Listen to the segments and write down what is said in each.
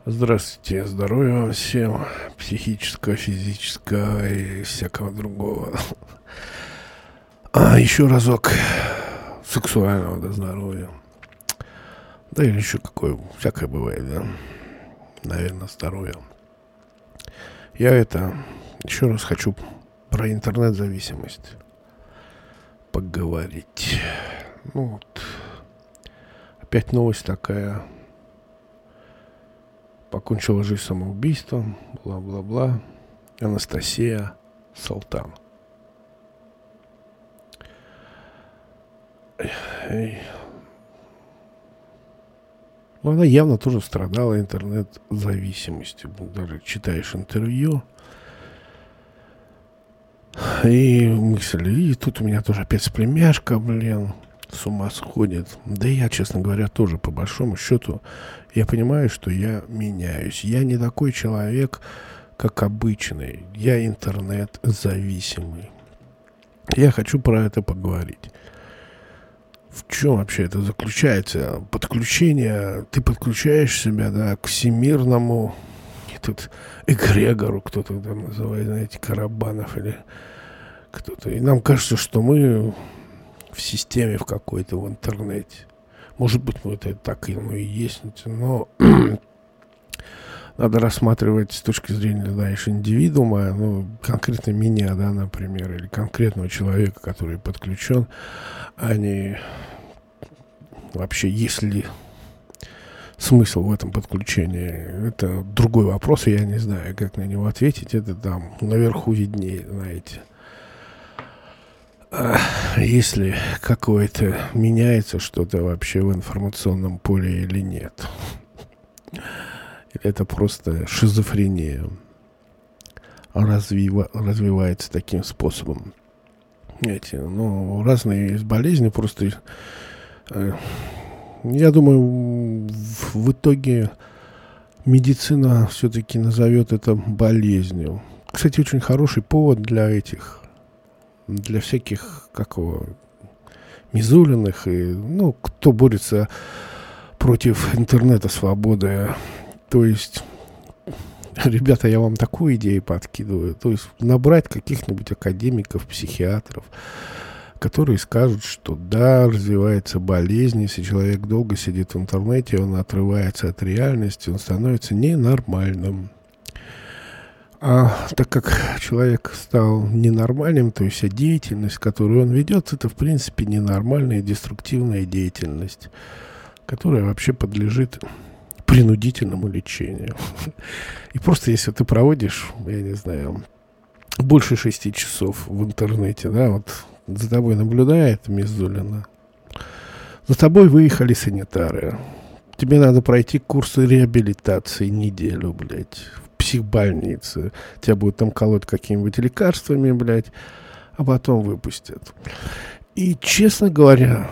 Здравствуйте, здоровья вам всем, психического, физического и всякого другого. А еще разок сексуального до здоровья. Да или еще какое, всякое бывает, да. Наверное, здоровья. Я еще раз хочу про интернет-зависимость поговорить. Ну вот, опять новость такая. Покончила жизнь самоубийством, бла-бла-бла. Анастасия Салтан. Ну, она явно тоже страдала интернет-зависимостью. Даже читаешь интервью, и мысли, и тут у меня тоже опять племяшка, с ума сходит. Да и я, честно говоря, тоже, по большому счету, я понимаю, что я меняюсь. Я не такой человек, как обычный. Я интернет-зависимый. Я хочу про это поговорить. В чем вообще это заключается? Подключение, ты подключаешь себя, да, к всемирному, и тут эгрегору, кто-то там называет, знаете, Карабанов или кто-то. И нам кажется, что мы в системе в какой-то, в интернете. Может быть, это так и есть, но надо рассматривать с точки зрения, знаешь, индивидуума, конкретно меня, да, например, или конкретного человека, который подключен, а не вообще, есть ли смысл в этом подключении. Это другой вопрос, и я не знаю, как на него ответить. Это там наверху виднее, знаете. Если какое-то меняется что-то вообще в информационном поле или нет. Или это просто шизофрения развивается таким способом. Знаете, разные есть болезни, просто я думаю, в итоге медицина все-таки назовет это болезнью. Кстати, очень хороший повод для всяких, Мизулиных и, кто борется против интернета свободы. То есть, ребята, я вам такую идею подкидываю. То есть, набрать каких-нибудь академиков, психиатров, которые скажут, что да, развивается болезнь, если человек долго сидит в интернете, он отрывается от реальности, он становится ненормальным. А так как человек стал ненормальным, то есть вся деятельность, которую он ведет, это в принципе ненормальная деструктивная деятельность, которая вообще подлежит принудительному лечению. И просто если ты проводишь, я не знаю, больше 6 часов в интернете, да, вот за тобой наблюдает Мизулина, за тобой выехали санитары, тебе надо пройти курсы реабилитации неделю, в психбольнице. Тебя будут там колоть какими-нибудь лекарствами, а потом выпустят. И, честно говоря,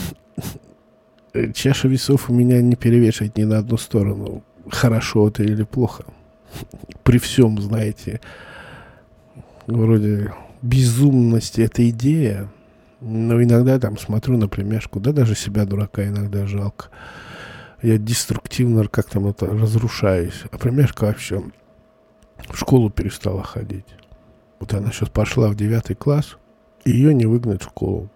чаша весов у меня не перевешивает ни на одну сторону. Хорошо это или плохо. При всем, знаете, вроде безумности эта идея. Но иногда там смотрю на племяшку, да даже себя, дурака, иногда жалко. Я деструктивно как-то разрушаюсь. А племяшка вообще в школу перестала ходить. Вот она сейчас пошла в 9 класс, и ее не выгнать в школу.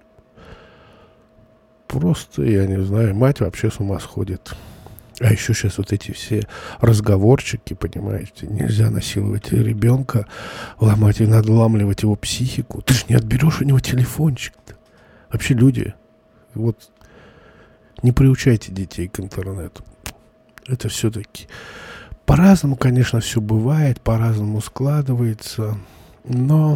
Просто, я не знаю, мать вообще с ума сходит. А еще сейчас вот эти все разговорчики, понимаете, нельзя насиловать ребенка, ломать и надламливать его психику. Ты же не отберешь у него телефончик-то. Вообще люди, вот не приучайте детей к интернету. Это все-таки по-разному, конечно, все бывает, по-разному складывается, но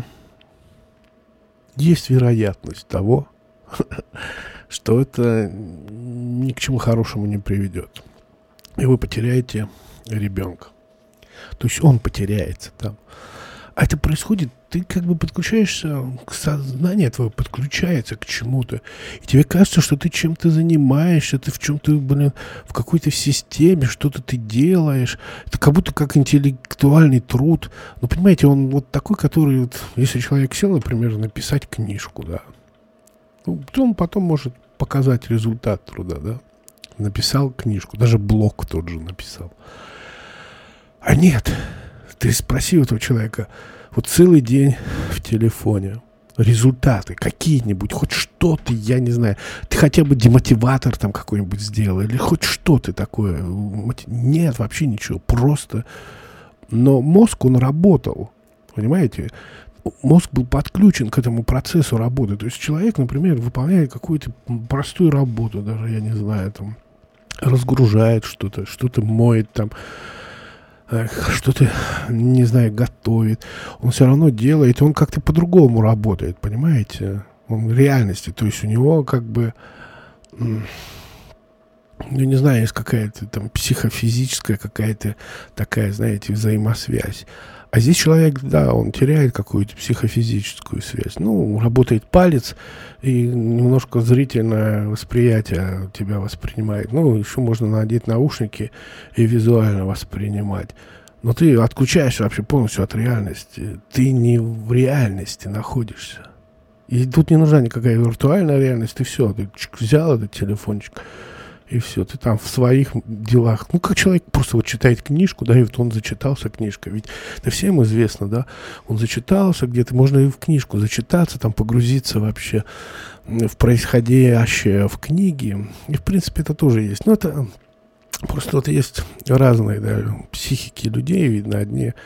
есть вероятность того, что это ни к чему хорошему не приведет. И вы потеряете ребенка. То есть он потеряется там. А это происходит, ты подключаешься, сознание твое подключается к чему-то. И тебе кажется, что ты чем-то занимаешься, ты в чем-то, в какой-то системе, что-то ты делаешь. Это как будто как интеллектуальный труд. Но понимаете, он вот такой, который, если человек сел, например, написать книжку, да, то он потом может показать результат труда, да. написал книжку, даже блог тот же написал. А нет, ты спроси у этого человека, вот целый день в телефоне, результаты какие-нибудь, хоть что-то, я не знаю, ты хотя бы демотиватор там какой-нибудь сделал, или хоть что-то такое. Нет, вообще ничего, просто. Но мозг, он работал, понимаете? Мозг был подключен к этому процессу работы. То есть человек, например, выполняет какую-то простую работу, даже, я не знаю, там, разгружает что-то, что-то моет там, что-то, не знаю, готовит. Он все равно делает, он как-то по-другому работает, понимаете? Он в реальности, то есть у него как бы, я не знаю, есть какая-то там психофизическая какая-то такая, знаете, взаимосвязь. А здесь человек, да, он теряет какую-то психофизическую связь. Ну, работает палец, и немножко зрительное восприятие тебя воспринимает. Ну, еще можно надеть наушники и визуально воспринимать. Но ты отключаешься вообще полностью от реальности. Ты не в реальности находишься. И тут не нужна никакая виртуальная реальность. Ты все, ты взял этот телефончик, и все, ты там в своих делах. Ну, как человек просто вот читает книжку, да, и вот он зачитался книжкой. Ведь это всем известно, да, он зачитался где-то, можно и в книжку зачитаться, там погрузиться вообще в происходящее в книге. И, в принципе, это тоже есть. Но это просто вот есть разные, да, психики людей, видно, одни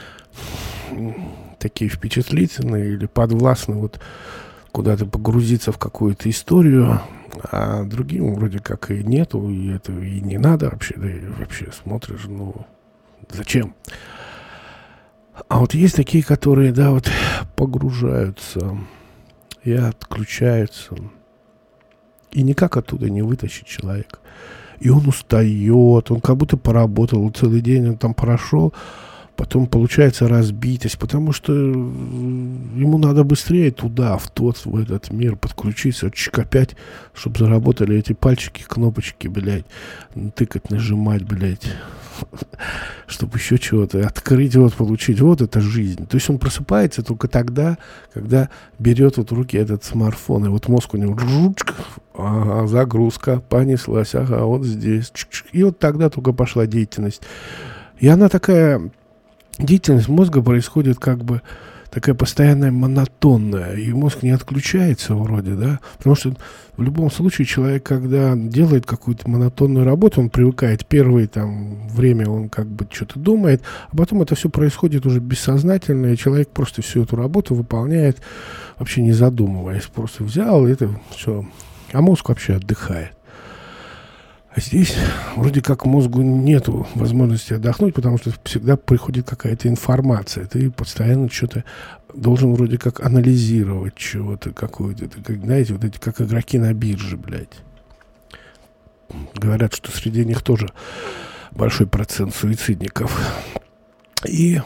такие впечатлительные или подвластны вот куда-то погрузиться в какую-то историю, а другим вроде как и нету, и это и не надо вообще, да и вообще смотришь, ну, зачем? А вот есть такие, которые, да, вот погружаются и отключаются, и никак оттуда не вытащить человека. И он устает, он как будто поработал целый день, он там прошел, потом получается разбитость, потому что ему надо быстрее туда, в этот мир подключиться, опять, чтобы заработали эти пальчики, кнопочки, блядь, тыкать, нажимать, блядь, чтобы еще чего-то открыть, вот, получить. Вот это жизнь. То есть он просыпается только тогда, когда берет вот в руки этот смартфон, и вот мозг у него, ага, загрузка, понеслась, ага, вот здесь, и вот тогда только пошла деятельность. И она такая... Деятельность мозга происходит как бы такая постоянная, монотонная, и мозг не отключается вроде, да, потому что в любом случае человек, когда делает какую-то монотонную работу, он привыкает, первое там время он как бы что-то думает, а потом это все происходит уже бессознательно, и человек просто всю эту работу выполняет, вообще не задумываясь, просто взял, и это все, а мозг вообще отдыхает. А здесь вроде как мозгу нету возможности отдохнуть, потому что всегда приходит какая-то информация. Ты постоянно что-то должен вроде как анализировать чего-то какое-то. Это, как, знаете, вот эти как игроки на бирже, блядь. Говорят, что среди них тоже большой процент суицидников. И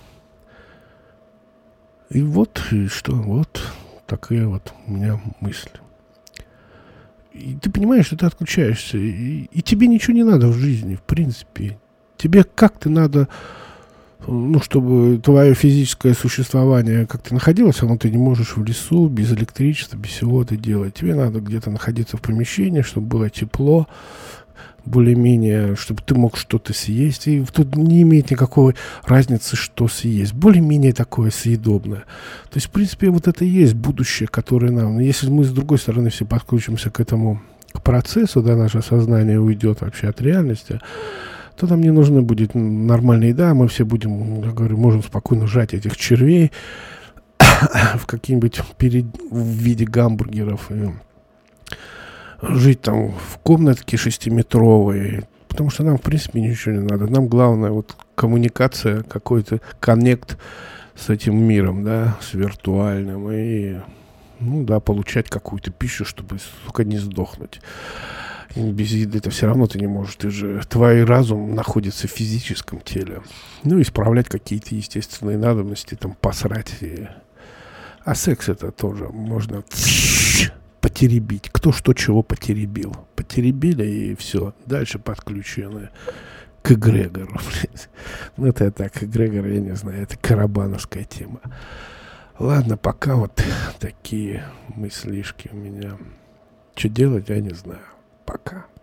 вот, и что, вот такая вот у меня мысль. И ты понимаешь, что ты отключаешься, и тебе ничего не надо в жизни, в принципе. Тебе как-то надо, ну, чтобы твое физическое существование как-то находилось, а ты не можешь в лесу, без электричества, без всего это делать. Тебе надо где-то находиться в помещении, чтобы было тепло, более-менее, чтобы ты мог что-то съесть. И тут не имеет никакой разницы, что съесть. Более-менее такое съедобное. То есть, в принципе, вот это и есть будущее, которое нам... Если мы, с другой стороны, все подключимся к этому к процессу, да, наше сознание уйдет вообще от реальности, то нам не нужна будет нормальная еда, мы все будем, я говорю, можем спокойно жать этих червей в какие-нибудь в виде гамбургеров и жить там в комнатке 6-метровой, потому что нам, в принципе, ничего не надо. Нам главное вот коммуникация, какой-то коннект с этим миром, да, с виртуальным, и, ну да, получать какую-то пищу, чтобы, сука, не сдохнуть. И без еды это все равно ты не можешь, твой разум находится в физическом теле. Ну, исправлять какие-то естественные надобности, там, посрать. А секс это тоже можно... потеребить. Кто что чего потеребил. Потеребили, и все. Дальше подключены к эгрегору. Ну, это так, эгрегор, я не знаю, это карабановская тема. Ладно, пока вот такие мыслишки у меня. Что делать, я не знаю. Пока.